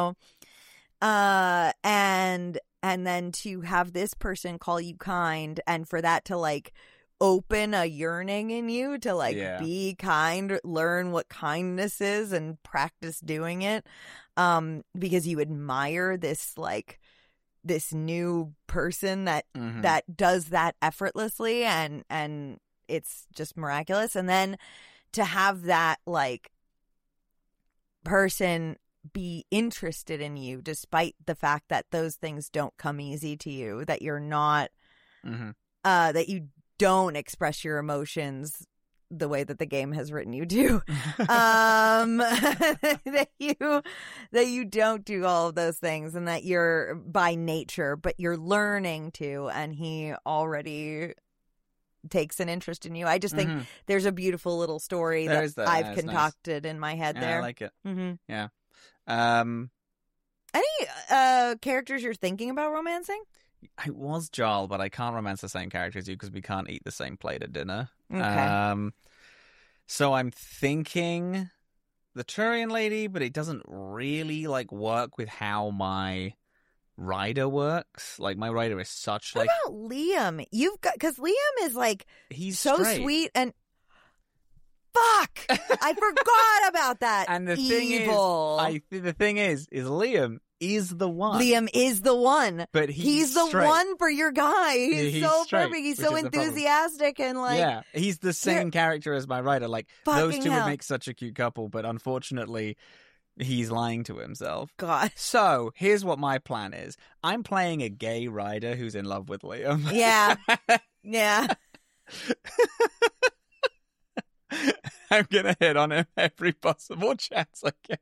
and then to have this person call you kind, and for that to like open a yearning in you to like be kind, learn what kindness is and practice doing it, because you admire this like this new person that does that effortlessly, and it's just miraculous. And then to have that like person be interested in you despite the fact that those things don't come easy to you, that you're not, that you don't express your emotions the way that the game has written you to, that you don't do all of those things, and that you're by nature, but you're learning to, and he already takes an interest in you. I just think there's a beautiful little story that I've concocted in my head there. I like it. Yeah. Any characters you're thinking about romancing? I was Jarl, but I can't romance the same character as you because we can't eat the same plate at dinner. Okay. So I'm thinking the Turian lady, but it doesn't really like work with how my rider works. Like my rider is such what like. What about Liam? You've got, because Liam is like he's so straight. sweet and. Fuck! I forgot about that. And the Evil. thing is Liam is the one. Liam is the one. But he's the straight. one for your guy. He's so straight, perfect. He's which so is the problem. enthusiastic and like. Yeah, he's the same character as my rider. Like those Fucking two hell. would make such a cute couple, but unfortunately, he's lying to himself. God. So here's what my plan is: I'm playing a gay rider who's in love with Liam. Yeah. Yeah. I'm gonna hit on him every possible chance I can.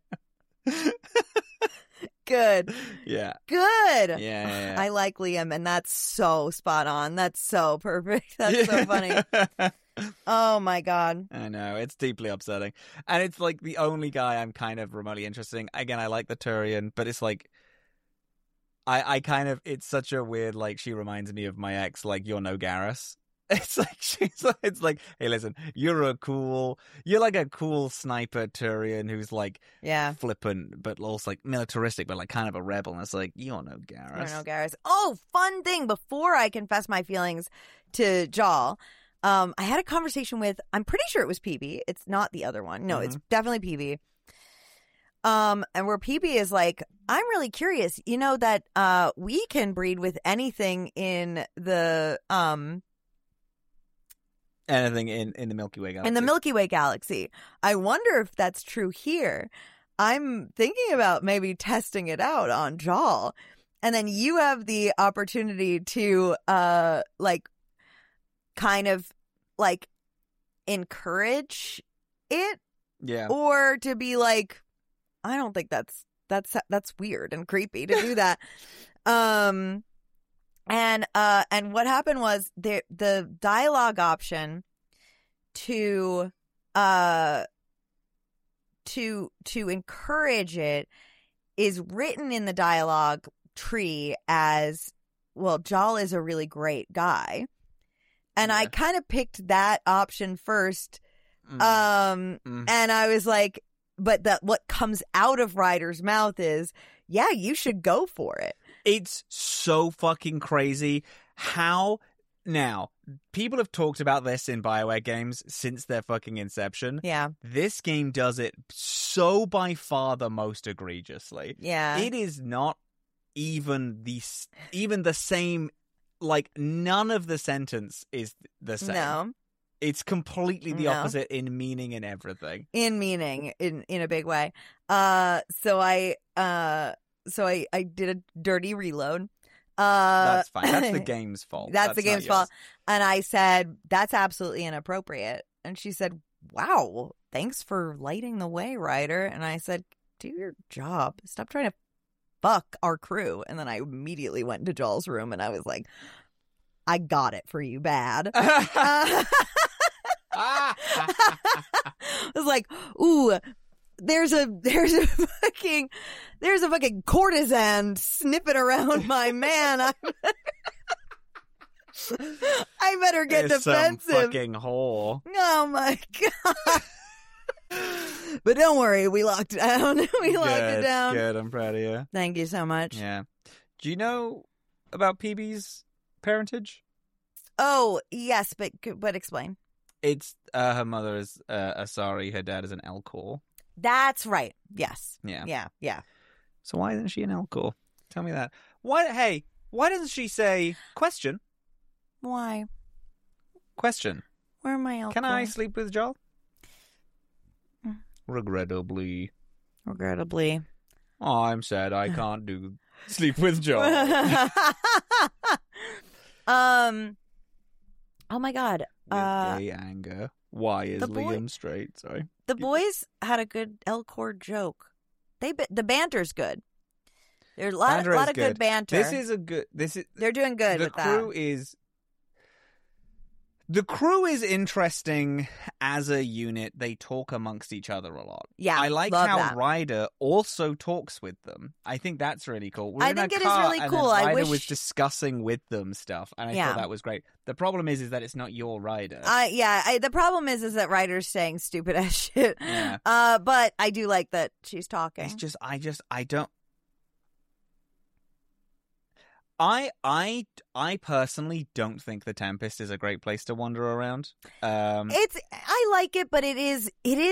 Good. Yeah. Good. Yeah. I like Liam, and that's so spot on. That's so perfect. That's so funny. Oh my God. I know, it's deeply upsetting. And it's like the only guy I'm kind of remotely interested in. Again, I like the Turian, but it's like I kind of, it's such a weird, like, she reminds me of my ex, like, you're no Garrus. It's like, hey, listen, you're like a cool sniper Turian who's like flippant, but also like militaristic, but like kind of a rebel. And it's like, you're no Garrus. You're no Garrus. Oh, fun thing. Before I confess my feelings to Jal, I had a conversation with, I'm pretty sure it was PB. It's not the other one. No, it's definitely PB. And where PB is like, I'm really curious, you know, that we can breed with anything in the anything in the Milky Way galaxy. In the Milky Way galaxy. I wonder if that's true here. I'm thinking about maybe testing it out on Jal. And then you have the opportunity to like kind of like encourage it. Yeah. Or to be like, I don't think that's weird and creepy to do that. And what happened was the dialogue option to encourage it is written in the dialogue tree as, well, Jal is a really great guy. And I kind of picked that option first. And I was like, but what comes out of Ryder's mouth is, yeah, you should go for it. It's so fucking crazy how now people have talked about this in BioWare games since their fucking inception. Yeah. This game does it so by far the most egregiously. Yeah. It is not even the same, like none of the sentence is the same. No. It's completely the opposite in meaning and everything. In meaning, in a big way. So I did a dirty reload. That's fine. That's the game's fault. That's the game's fault. And I said, that's absolutely inappropriate. And she said, wow, thanks for lighting the way, Ryder. And I said, do your job. Stop trying to fuck our crew. And then I immediately went into Jal's room and I was like, I got it for you bad. I was like, ooh, there's a fucking courtesan sniffing around my man. I better get defensive. Some fucking whore. Oh my God. But don't worry, we locked it down. Locked it down. Good, I'm proud of you. Thank you so much. Yeah. Do you know about PB's parentage? Oh, yes, but explain. It's her mother is Asari, her dad is an Elcor. That's right. Yes. Yeah. Yeah. So why isn't she an Elcor? Tell me that. Why doesn't she say question? Why? Question. Where am I Elcor? Can I sleep with Jal? Regrettably. Oh, I'm sad I can't do sleep with Joe. Oh my God. With gay anger. Why is Liam straight? Sorry. The boys had a good Elcor joke. The banter's good. There's a lot of good banter. They're doing good with that. The crew is interesting as a unit. They talk amongst each other a lot. Yeah, I like how Ryder also talks with them. I think that's really cool. I think it is really cool. Ryder was discussing with them stuff, and I thought that was great. The problem is that it's not your Ryder. The problem is that Ryder's saying stupid ass shit. Yeah. But I do like that she's talking. It's just, I don't. I personally don't think the Tempest is a great place to wander around. I like it, but it is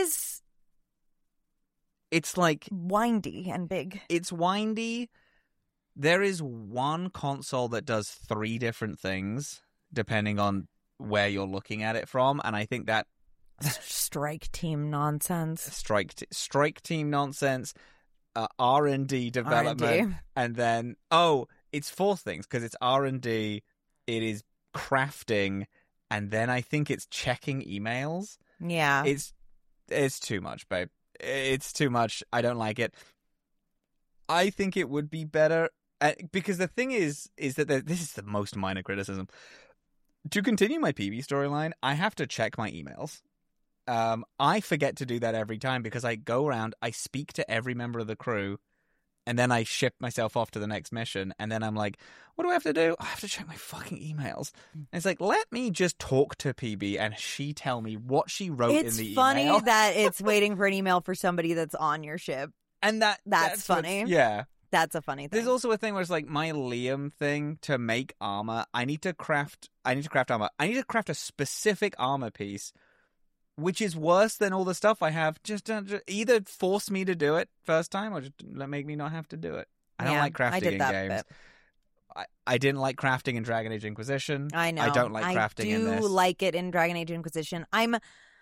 it's like windy and big. It's windy. There is one console that does 3 different things depending on where you're looking at it from, and I think that strike team nonsense. Strike team nonsense. R&D development, R&D. And then it's 4 things because it's R&D, it is crafting, and then I think it's checking emails. Yeah, it's too much, babe. It's too much. I don't like it. I think it would be better because the thing is that this is the most minor criticism. To continue my PB storyline, I have to check my emails. I forget to do that every time because I go around, I speak to every member of the crew, and then I ship myself off to the next mission, and then I'm like, what do I have to do? I have to check my fucking emails. And it's like, let me just talk to PB and she tell me what she wrote in the email. It's funny that it's waiting for an email for somebody that's on your ship. And that's funny. Yeah. That's a funny thing. There's also a thing where it's like my Liam thing to make armor. I need to craft armor. I need to craft a specific armor piece, which is worse than all the stuff I have. Just either force me to do it first time or just make me not have to do it. I don't like crafting in games. I didn't like crafting in Dragon Age Inquisition. I know. I don't like crafting in this. I do like it in Dragon Age Inquisition. I'm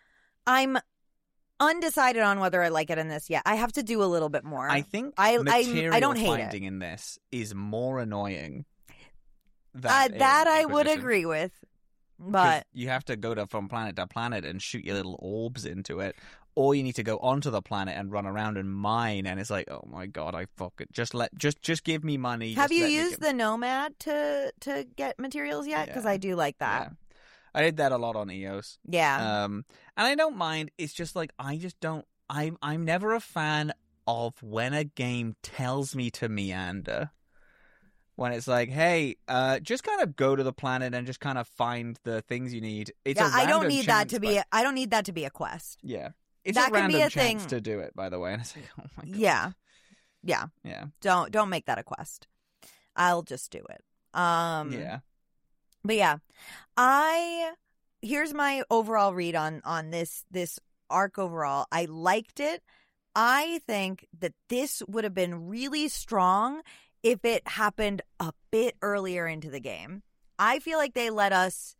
undecided on whether I like it in this yet. I have to do a little bit more. I think I don't hate finding in this is more annoying. That I would agree with. But you have to go from planet to planet and shoot your little orbs into it, or you need to go onto the planet and run around and mine. And it's like, oh my god, I fuck it. Just give me money. Have you used the Nomad to get materials yet? Because I do like that. Yeah. I did that a lot on EOS. Yeah. And I don't mind. It's just like I just don't. I'm never a fan of when a game tells me to meander. When it's like, hey, just kind of go to the planet and just kind of find the things you need. I don't need that to be a quest. Yeah, it's that a random can be a chance thing to do it. By the way, and it's like, oh my god. Yeah. Don't make that a quest. I'll just do it. Yeah. But yeah, here's my overall read on this arc overall. I liked it. I think that this would have been really strong if it happened a bit earlier into the game. I feel like they let us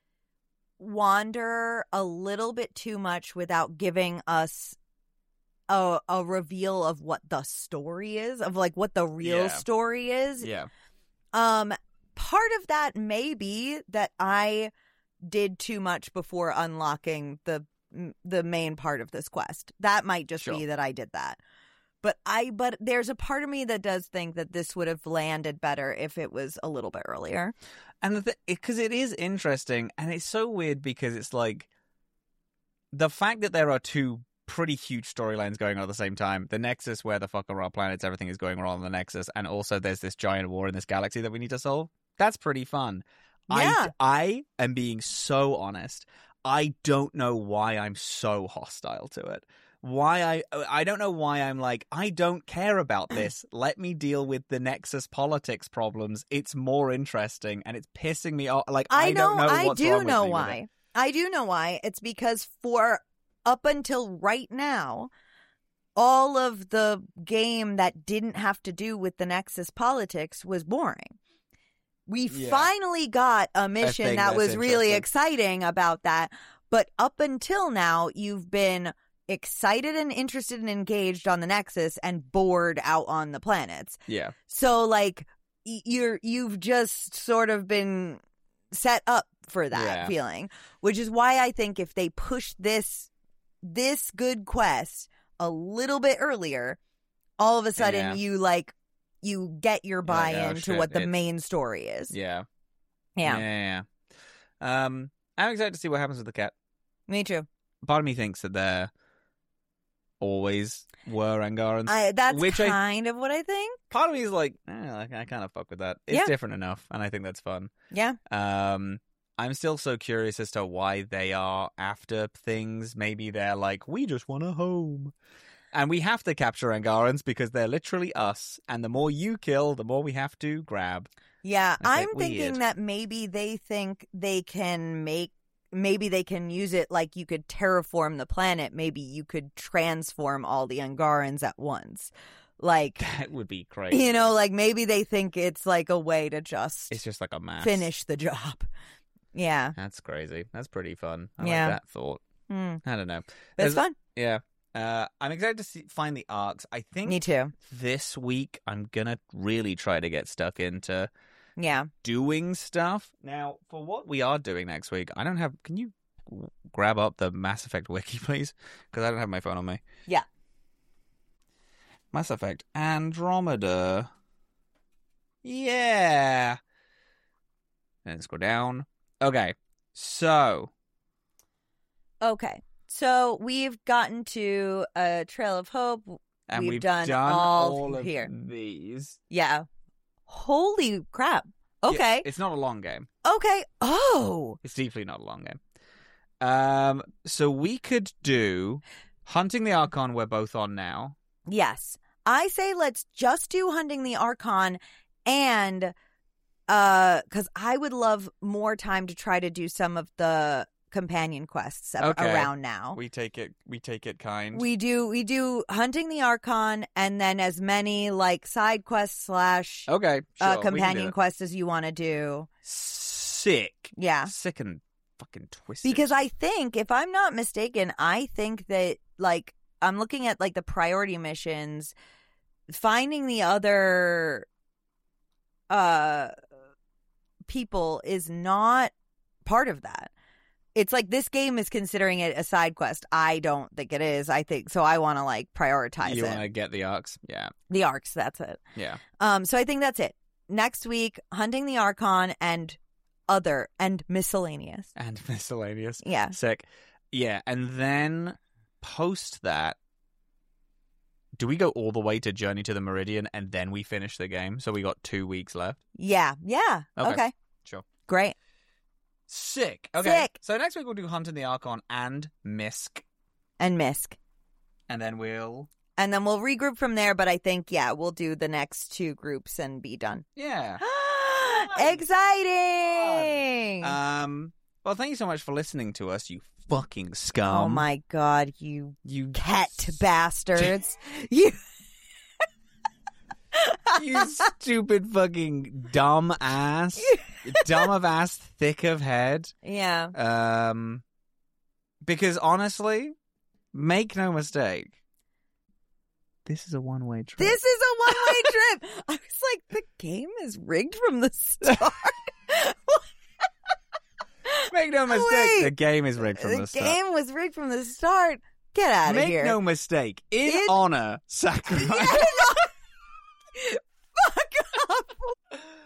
wander a little bit too much without giving us a reveal of what the story is, of like what the real story is. Yeah. Part of that may be that I did too much before unlocking the main part of this quest. That might just be that I did that. But there's a part of me that does think that this would have landed better if it was a little bit earlier. And because it is interesting, and it's so weird because it's like the fact that there are 2 pretty huge storylines going on at the same time. The Nexus, where the fuck are our planets, everything is going wrong on the Nexus, and also there's this giant war in this galaxy that we need to solve. That's pretty fun. Yeah. I am being so honest. I don't know why I'm so hostile to it. I don't know why I'm like, I don't care about this. Let me deal with the Nexus politics problems. It's more interesting, and it's pissing me off. Like, I don't know what's wrong with me with it. I do know why. It's because for up until right now, all of the game that didn't have to do with the Nexus politics was boring. We finally got a mission that was really exciting about that. But up until now, you've been excited and interested and engaged on the Nexus and bored out on the planets. Yeah. So, like, you've just sort of been set up for that feeling, which is why I think if they push this good quest a little bit earlier, all of a sudden you get your buy-in to what the main story is. Yeah. Yeah. I'm excited to see what happens with the cat. Me too. Part of me thinks that there always were Angarans. That's kind of what I think. Part of me is like, I kind of fuck with that. It's different enough, and I think that's fun. Yeah. I'm still so curious as to why they are after things. Maybe they're like, we just want a home. And we have to capture Angarans because they're literally us. And the more you kill, the more we have to grab. Yeah, That's I'm thinking that maybe they think they can maybe they can use it like you could terraform the planet. Maybe you could transform all the Angarans at once. Like, that would be crazy. You know, like maybe they think it's like a way to it's just like a mass. Finish the job. Yeah. That's crazy. That's pretty fun. I like that thought. I don't know. That's fun. Yeah. I'm excited to find the arcs. I think Me too. This week I'm going to really try to get stuck into doing stuff. Now, for what we are doing next week, I don't have... Can you grab up the Mass Effect wiki, please? Because I don't have my phone on me. Yeah. Mass Effect Andromeda. Yeah. Let's go down. Okay. So we've gotten to a Trail of Hope. And we've done all of here. These. Yeah. Holy crap. Okay. Yeah, it's not a long game. Okay. Oh. It's deeply not a long game. So we could do Hunting the Archon we're both on now. Yes. I say let's just do Hunting the Archon and because I would love more time to try to do some of the companion quests around now. We take it kind. We do Hunting the Archon and then as many like side quests / companion quests as you want to do. Sick. Yeah. Sick and fucking twisted. Because I think, if I'm not mistaken, I think that like I'm looking at like the priority missions, finding the other people is not part of that. It's like this game is considering it a side quest. I don't think it is. I think so. I want to like prioritize it. You want to get the arcs? Yeah. The arcs. That's it. Yeah. So I think that's it. Next week, Hunting the Archon and other and miscellaneous. Yeah. Sick. Yeah. And then post that, do we go all the way to Journey to the Meridian and then we finish the game? So we got 2 weeks left? Yeah. Okay. Sure. Great. Sick. Okay. Sick. So next week we'll do Hunting the Archon and Misk. And then we'll regroup from there, but I think, we'll do the next 2 groups and be done. Yeah. Exciting! Well, thank you so much for listening to us, you fucking scum. Oh my god, you cat bastards. You stupid fucking dumb ass. Dumb of ass, thick of head. Yeah. Because honestly, make no mistake, this is a one-way trip. Trip. I was like, the game is rigged from the start. Make no mistake, the game is rigged from the start. The game was rigged from the start. Get out of here. Make no mistake, in honor, sacrifice. Fuck up.